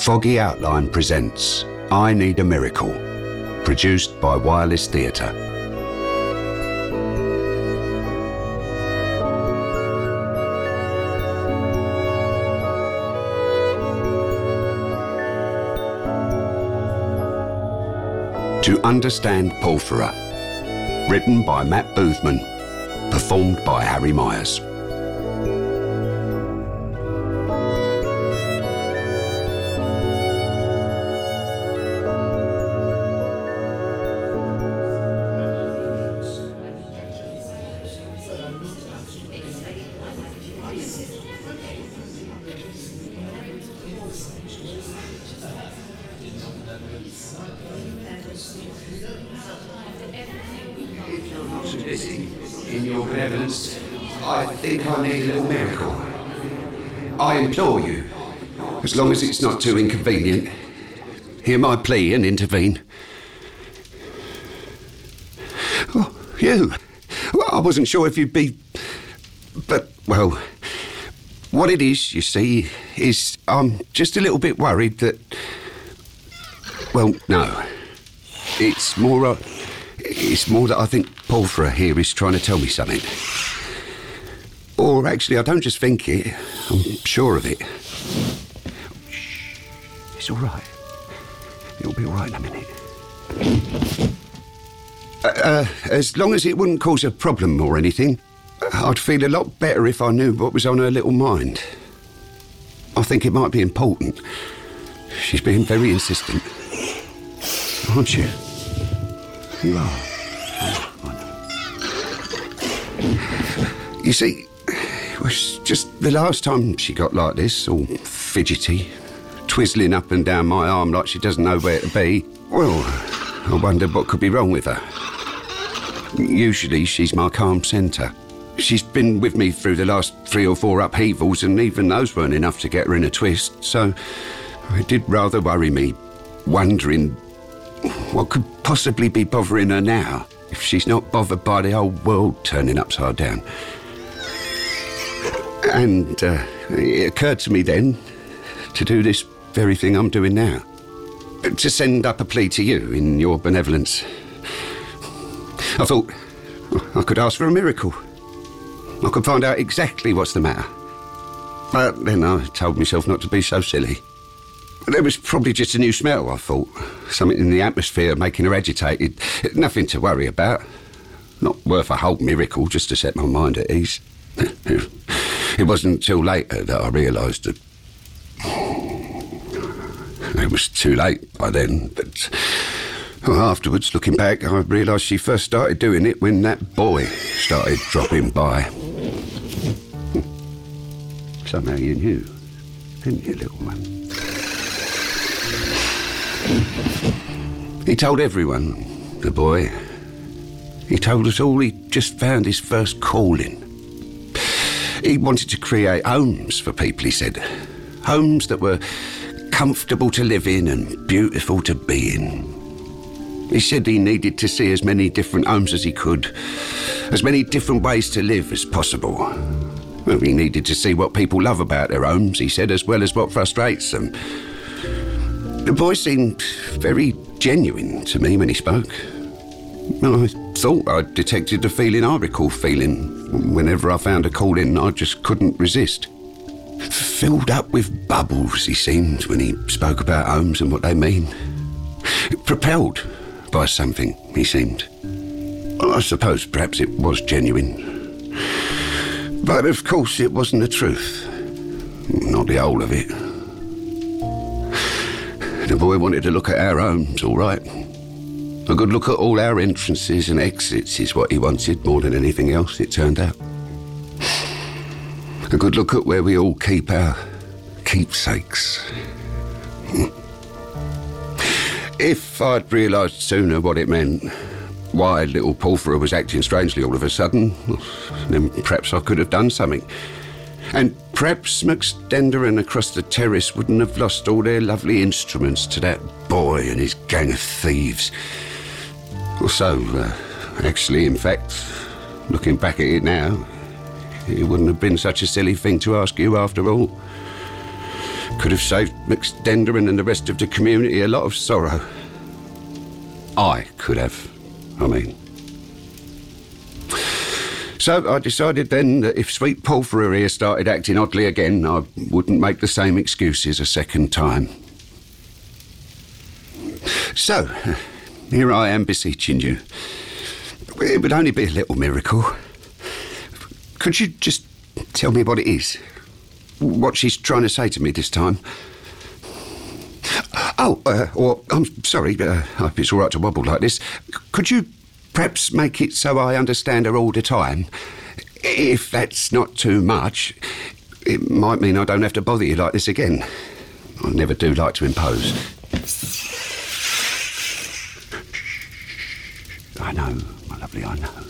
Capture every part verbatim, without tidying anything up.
Foggy Outline presents I Need a Miracle, produced by Wireless Theatre. To Understand Porphyra, written by Matt Boothman, performed by Harry Myers. In your benevolence, I think I need a little miracle. I implore you, as long as it's not too inconvenient, hear my plea and intervene. Oh, you? Well, I wasn't sure if you'd be... But, well, what it is, you see, is I'm just a little bit worried that... Well, no. It's more... Uh, It's more that I think Porphyra here is trying to tell me something. Or actually, I don't just think it, I'm sure of it. Shh. It's all right. It'll be all right in a minute. Uh, uh, as long as it wouldn't cause a problem or anything, I'd feel a lot better if I knew what was on her little mind. I think it might be important. She's being very insistent. Aren't you? You are. You see, it was just the last time she got like this, all fidgety, twizzling up and down my arm like she doesn't know where to be. Well, I wondered what could be wrong with her. Usually she's my calm centre. She's been with me through the last three or four upheavals, and even those weren't enough to get her in a twist, so it did rather worry me, wondering what could possibly be bothering her now, if she's not bothered by the whole world turning upside down. And uh, it occurred to me then to do this very thing I'm doing now. To send up a plea to you in your benevolence. I thought I could ask for a miracle. I could find out exactly what's the matter. But then I told myself not to be so silly. There was probably just a new smell, I thought. Something in the atmosphere making her agitated. Nothing to worry about. Not worth a whole miracle just to set my mind at ease. It wasn't until later that I realised that... It was too late by then, but... Well, afterwards, looking back, I realised she first started doing it when that boy started dropping by. Somehow you knew, didn't you, little one? He told everyone, the boy. He told us all he'd just found his first calling. He wanted to create homes for people, he said. Homes that were comfortable to live in and beautiful to be in. He said he needed to see as many different homes as he could, as many different ways to live as possible. Well, he needed to see what people love about their homes, he said, as well as what frustrates them. The boy seemed very genuine to me when he spoke. I thought I detected the feeling I recall feeling whenever I found a calling I just couldn't resist. Filled up with bubbles, he seemed, when he spoke about homes and what they mean. Propelled by something, he seemed. Well, I suppose perhaps it was genuine. But of course it wasn't the truth. Not the whole of it. The boy wanted to look at our homes, all right. A good look at all our entrances and exits is what he wanted more than anything else, it turned out. A good look at where we all keep our keepsakes. If I'd realised sooner what it meant, why little Porphyra was acting strangely all of a sudden, then perhaps I could have done something. And perhaps McStender across the terrace wouldn't have lost all their lovely instruments to that boy and his gang of thieves. Or so, uh, actually, in fact, looking back at it now, it wouldn't have been such a silly thing to ask you after all. Could have saved McStenderen and the rest of the community a lot of sorrow. I could have, I mean. So I decided then that if Sweet Porphyra here started acting oddly again, I wouldn't make the same excuses a second time. So, here I am beseeching you. It would only be a little miracle. Could you just tell me what it is? What she's trying to say to me this time? Oh, uh, or, I'm sorry, uh, I hope it's all right to wobble like this. Could you perhaps make it so I understand her all the time? If that's not too much, it might mean I don't have to bother you like this again. I never do like to impose. I know, my lovely, I know.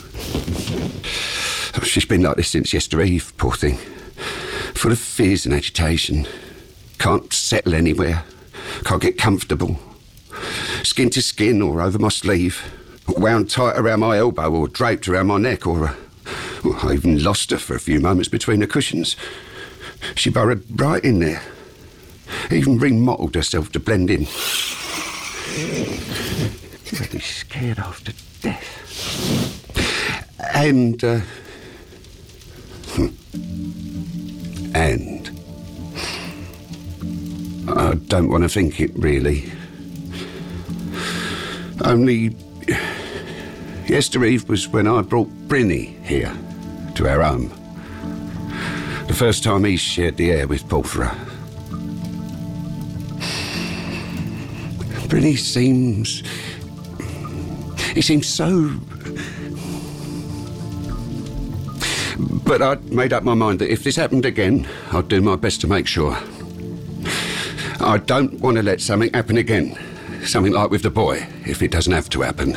She's been like this since yesterday eve, poor thing. Full of fears and agitation. Can't settle anywhere. Can't get comfortable. Skin to skin or over my sleeve. Wound tight around my elbow or draped around my neck or... Uh, well, I even lost her for a few moments between the cushions. She burrowed right in there. Even remottled herself to blend in. Really scared half to death. And, uh... And... I don't want to think it, really. Only... Yestereve was when I brought Brynny here, to our home. The first time he shared the air with Porphyra. Brynny seems... He seems so... But I'd made up my mind that if this happened again, I'd do my best to make sure. I don't want to let something happen again. Something like with the boy, if it doesn't have to happen.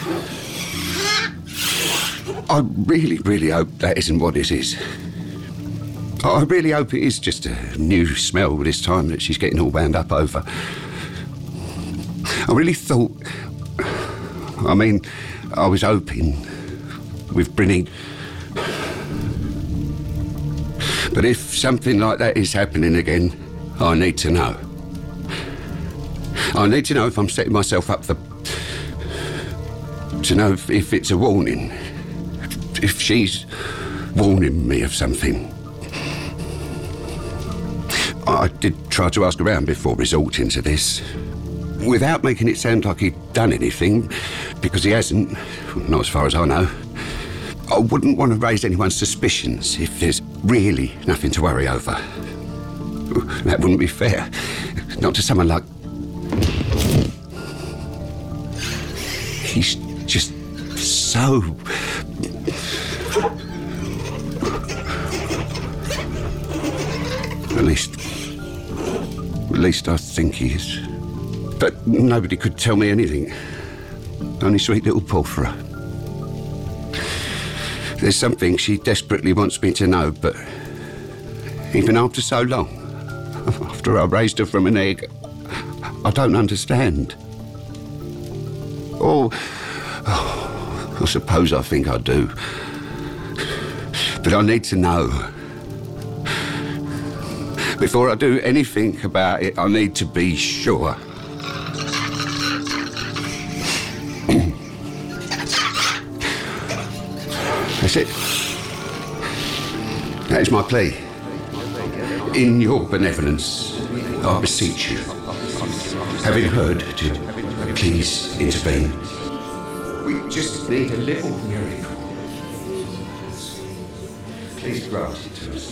I really, really hope that isn't what it is. I really hope it is just a new smell this time that she's getting all wound up over. I really thought... I mean, I was hoping with Brynny... But if something like that is happening again, I need to know. I need to know if I'm setting myself up for... To know if, if it's a warning. If she's warning me of something. I did try to ask around before resorting to this. Without making it sound like he'd done anything, because he hasn't, not as far as I know. I wouldn't want to raise anyone's suspicions if there's really nothing to worry over. That wouldn't be fair. Not to someone like... He's just so... At least... At least I think he is. But nobody could tell me anything. Only sweet little Porphyra. There's something she desperately wants me to know, but even after so long, after I raised her from an egg, I don't understand. Or, oh, I suppose I think I do. But I need to know. Before I do anything about it, I need to be sure. That's it. That is my plea. In your benevolence, I beseech you, having heard, to please intervene. We just need a little miracle. Please grant it to us.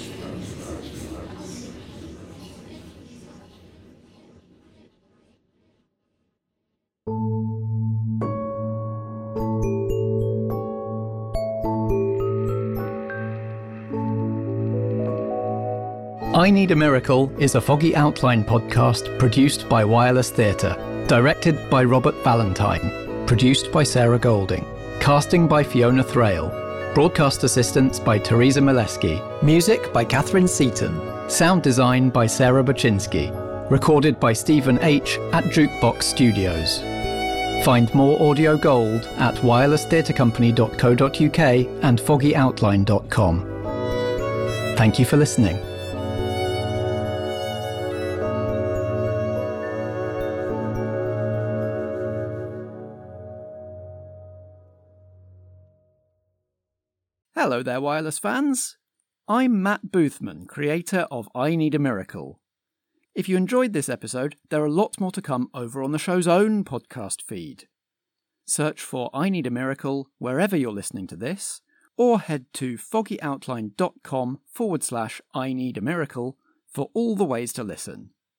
I Need a Miracle is a Foggy Outline podcast produced by Wireless Theatre, directed by Robert Valentine, produced by Sarah Golding, casting by Fiona Thrale, broadcast assistance by Teresa Mileski, music by Catherine Seaton, sound design by Sarah Baczynski, recorded by Stephen H. at Jukebox Studios. Find more audio gold at wireless theatre company dot co dot uk and foggy outline dot com. Thank you for listening. Hello there, wireless fans. I'm Matt Boothman, creator of I Need a Miracle. If you enjoyed this episode, there are lots more to come over on the show's own podcast feed. Search for I Need a Miracle wherever you're listening to this, or head to foggyoutline.com forward slash I Need a Miracle for all the ways to listen.